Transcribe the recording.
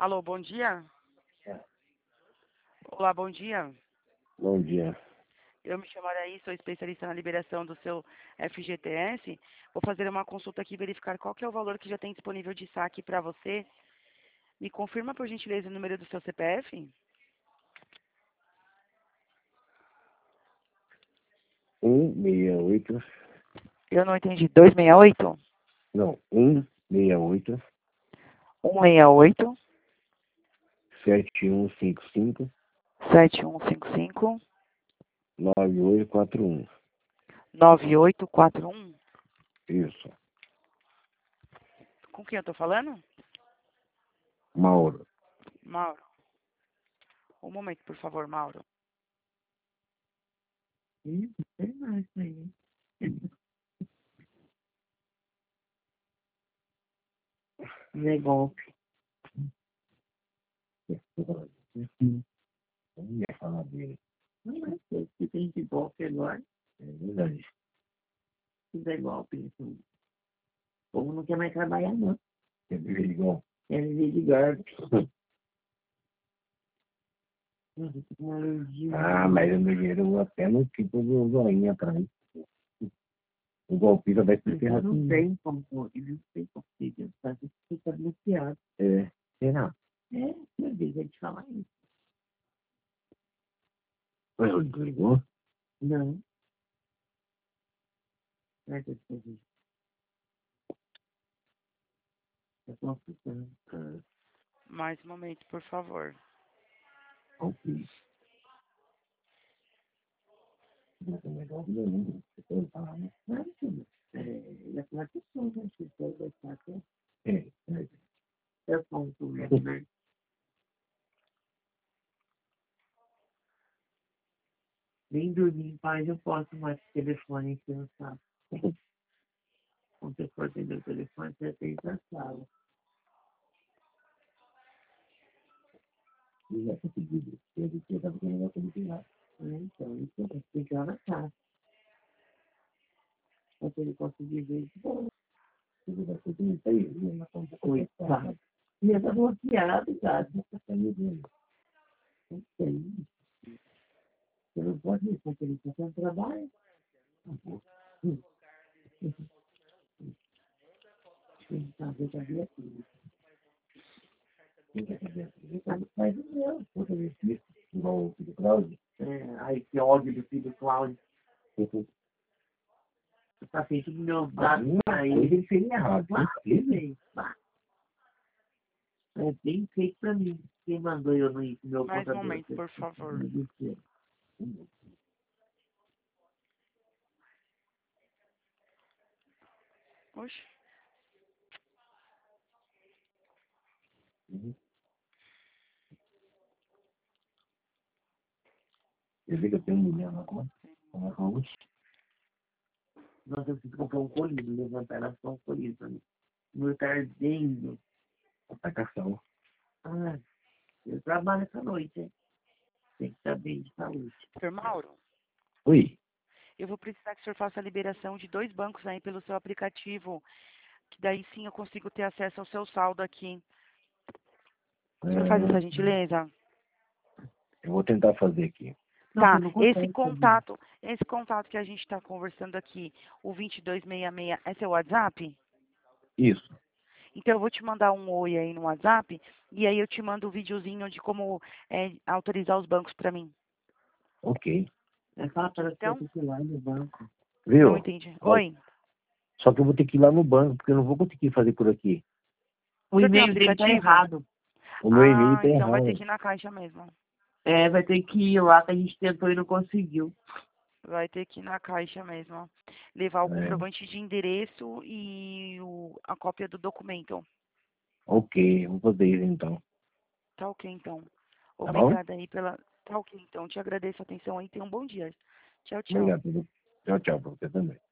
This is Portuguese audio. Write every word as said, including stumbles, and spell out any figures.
Alô, bom dia. Olá, bom dia. Bom dia. Eu me chamo Araí, sou especialista na liberação do seu F G T S. Vou fazer uma consulta aqui e verificar qual que é o valor que já tem disponível de saque para você. Me confirma, por gentileza, o número do seu C P F? um seis oito. Eu não entendi. dois seis oito? Não, um seis oito. um seis oito, sete um cinco cinco. sete um cinco cinco, nove oito quatro um. nove oito quatro um. Isso. Com quem eu tô falando? Mauro. Mauro. Um momento, por favor, Mauro. Isso, tem mais aí. Não é golpe. Não ia falar dele. Não é sei se tem de golpe agora. É verdade. Se é golpe, isso. O povo não quer mais trabalhar, não. Quer viver igual? Quer viver de golpe. Nossa, eu tô com uma alergia. Ah, mas eu me gerou até no tipo do zoinho atrás. O golpista vai se Eu ferrar não com tem como, ele não tem como ser pensar que você está bloqueado. É. Será? É, meu Deus, vai te falar isso. Mas ele desligou? Não. Não é que eu estou Tá confusão. Ah, Mais um momento, por favor. ok. Não tem negócio nenhum. Você pode falar, né? Claro que não. É, é aquela pessoa, né? Que você vai estar aqui. É, é. É o ponto mesmo, né? Nem dormir em paz eu posso mais com o telefone aqui no saco. Quando você for atender o telefone, você tem que ir na sala. Eu já consegui. Eu disse que eu estava querendo autorizar. Né? Então, isso é, você tem que ir lá na casa. Pra ele conseguir ver isso. Bom, Tudo vai ser isso aí. Eu não conta com isso. coitado. E eu tá bloqueado, cara. Você está me vendo. Não sei. Você não pode ir, porque ele está sem trabalho. Tem que saber cadê aquilo. Mas não, porque eu disse, igual o filho Cláudio. É, aí que ódio do filho Cláudio. Tá feito do meu dado. Aí ele fez errado. ah, fez. Ah. É bem feito pra mim. Quem mandou eu não ir pro meu Mais um contador? momento, por favor. Oxe. Uhum. Eu vi que eu tenho um milhão na conta. Uma conta. Nossa, eu preciso comprar um colírio, levantar elas com um colírio pra mim. Meu tá ardendo. Atacação. Ah, eu trabalho essa noite, hein? Tem que estar bem de saúde. senhor Mauro, Oi. eu vou precisar que o senhor faça a liberação de dois bancos aí pelo seu aplicativo, que daí sim eu consigo ter acesso ao seu saldo aqui. O senhor faz essa Ah, gentileza? eu vou tentar fazer aqui. Não, Tá, você não esse consegue fazer. contato, esse contato que a gente está conversando aqui, o dois dois seis seis, é seu WhatsApp? Isso. Então eu vou te mandar um oi aí no WhatsApp e aí eu te mando um videozinho de como é, autorizar os bancos para mim. Ok. É fácil para você Então, ter que ir lá no banco. Viu? não entendi. Ó, Oi, só que eu vou ter que ir lá no banco, porque eu não vou conseguir fazer por aqui. O o senhor tem um e-mail dele tá aplicativo? errado. O meu e-mail Ah, tá então vai ter que errado. ir na caixa mesmo. É, vai ter que ir lá que a gente tentou e não conseguiu. Vai ter que ir na caixa mesmo. Levar o É. comprovante de endereço e o, a cópia do documento. Ok, eu vou fazer isso então. Tá ok, então. Tá bom? Obrigada aí pela... Tá ok, então. Te agradeço a atenção aí. Tenha um bom dia. Tchau, tchau. Obrigado. Tchau, tchau pra você também.